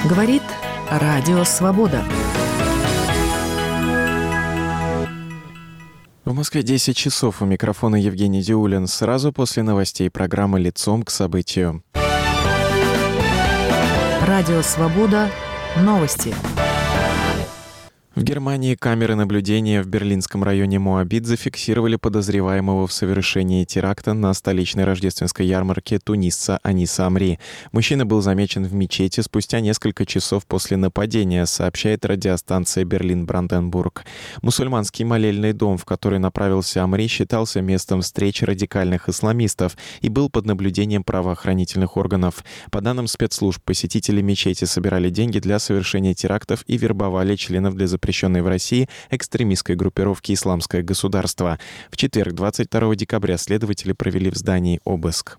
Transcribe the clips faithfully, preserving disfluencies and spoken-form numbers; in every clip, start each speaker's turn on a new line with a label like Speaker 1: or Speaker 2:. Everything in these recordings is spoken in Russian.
Speaker 1: Говорит Радио Свобода.
Speaker 2: В Москве десять часов. У микрофона Евгений Диулин. Сразу после новостей программы «Лицом к событию».
Speaker 1: Радио Свобода. Новости.
Speaker 2: В Германии камеры наблюдения в берлинском районе Моабит зафиксировали подозреваемого в совершении теракта на столичной рождественской ярмарке тунисца Аниса Амри. Мужчина был замечен в мечети спустя несколько часов после нападения, сообщает радиостанция Берлин-Бранденбург. Мусульманский молельный дом, в который направился Амри, считался местом встреч радикальных исламистов и был под наблюдением правоохранительных органов. По данным спецслужб, посетители мечети собирали деньги для совершения терактов и вербовали членов для запрещенной в России экстремистской группировки «Исламское государство». В четверг, двадцать второго декабря, следователи провели в здании обыск.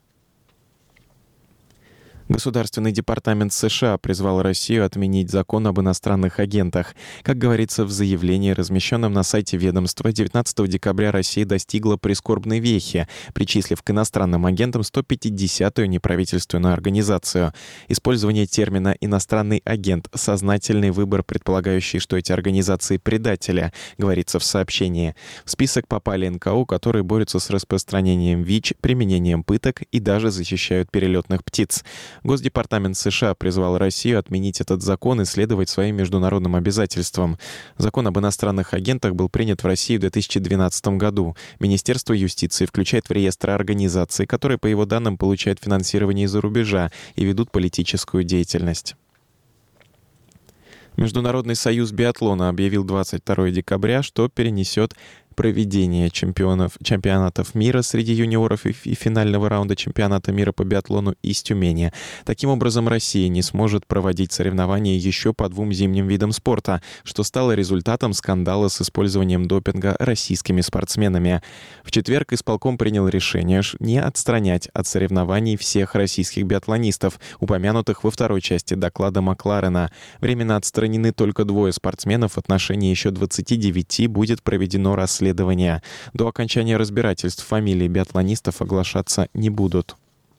Speaker 2: Государственный департамент США призвал Россию отменить закон об иностранных агентах. Как говорится в заявлении, размещенном на сайте ведомства, девятнадцатого декабря Россия достигла прискорбной вехи, причислив к иностранным агентам сто пятидесятую неправительственную организацию. Использование термина «иностранный агент» — сознательный выбор, предполагающий, что эти организации предатели, говорится в сообщении. В список попали эн ка о, которые борются с распространением ВИЧ, применением пыток и даже защищают перелетных птиц. Госдепартамент США призвал Россию отменить этот закон и следовать своим международным обязательствам. Закон об иностранных агентах был принят в России в две тысячи двенадцатом году. Министерство юстиции включает в реестр организаций, которые, по его данным, получают финансирование из-за рубежа и ведут политическую деятельность. Международный союз биатлона объявил двадцать второго декабря, что перенесет проведение чемпионов, чемпионатов мира среди юниоров и, и финального раунда чемпионата мира по биатлону из Тюмени. Таким образом, Россия не сможет проводить соревнования еще по двум зимним видам спорта, что стало результатом скандала с использованием допинга российскими спортсменами. В четверг исполком принял решение не отстранять от соревнований всех российских биатлонистов, упомянутых во второй части доклада Макларена. Временно отстранены только двое спортсменов, в отношении еще двадцати девяти будет проведено расследование. До окончания разбирательств фамилии биатлонистов оглашаться не будут.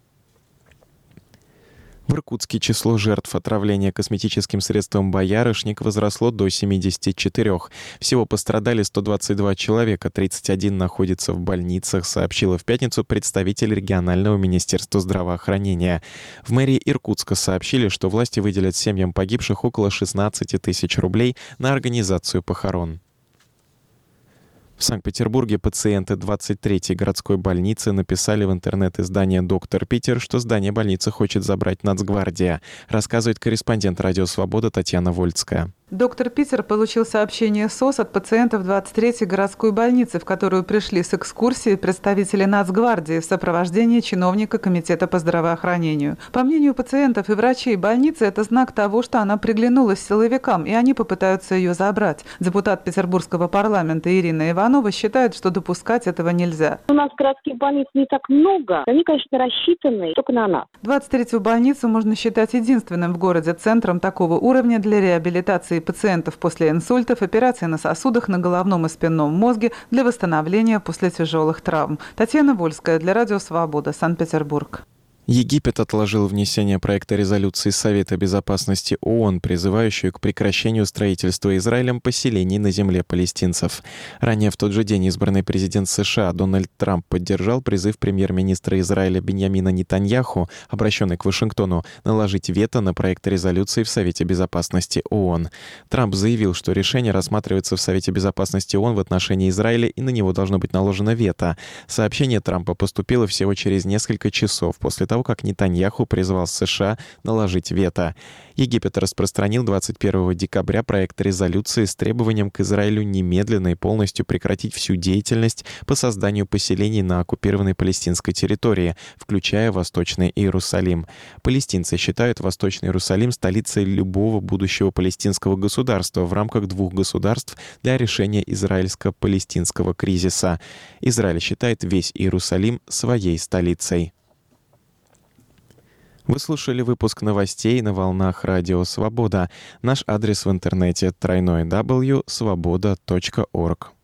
Speaker 2: В Иркутске число жертв отравления косметическим средством «Боярышник» возросло до семидесяти четырёх. Всего пострадали сто двадцать два человека, тридцать один находится в больницах, сообщила в пятницу представитель регионального министерства здравоохранения. В мэрии Иркутска сообщили, что власти выделят семьям погибших около шестнадцати тысяч рублей на организацию похорон. В Санкт-Петербурге пациенты двадцать третьей городской больницы написали в интернет-издании «Доктор Питер», что здание больницы хочет забрать Нацгвардия, рассказывает корреспондент «Радио Свобода» Татьяна Вольцкая.
Speaker 3: Доктор Питер получил сообщение СОС от пациентов двадцать третьей городской больницы, в которую пришли с экскурсией представители Нацгвардии в сопровождении чиновника Комитета по здравоохранению. По мнению пациентов и врачей больницы, это знак того, что она приглянулась силовикам, и они попытаются ее забрать. Депутат Петербургского парламента Ирина Иванова считает, что допускать этого нельзя.
Speaker 4: У нас городских больниц не так много. Они, конечно, рассчитаны только на нас.
Speaker 3: двадцать третью больницу можно считать единственным в городе центром такого уровня для реабилитации пациентов после инсультов, операций на сосудах, на головном и спинном мозге, для восстановления после тяжелых травм. Татьяна Вольская для Радио Свобода, Санкт-Петербург.
Speaker 2: Египет отложил внесение проекта резолюции Совета безопасности ООН, призывающую к прекращению строительства Израилем поселений на земле палестинцев. Ранее в тот же день избранный президент США Дональд Трамп поддержал призыв премьер-министра Израиля Биньямина Нетаньяху, обращенный к Вашингтону, наложить вето на проект резолюции в Совете безопасности ООН. Трамп заявил, что решение рассматривается в Совете безопасности ООН в отношении Израиля, и на него должно быть наложено вето. Сообщение Трампа поступило всего через несколько часов после того, как Нетаньяху призвал США наложить вето. Египет распространил двадцать первого декабря проект резолюции с требованием к Израилю немедленно и полностью прекратить всю деятельность по созданию поселений на оккупированной палестинской территории, включая Восточный Иерусалим. Палестинцы считают Восточный Иерусалим столицей любого будущего палестинского государства в рамках двух государств для решения израильско-палестинского кризиса. Израиль считает весь Иерусалим своей столицей. Вы слушали выпуск новостей на волнах Радио Свобода. Наш адрес в интернете — дабл ю дабл ю дабл ю точка свобода точка орг.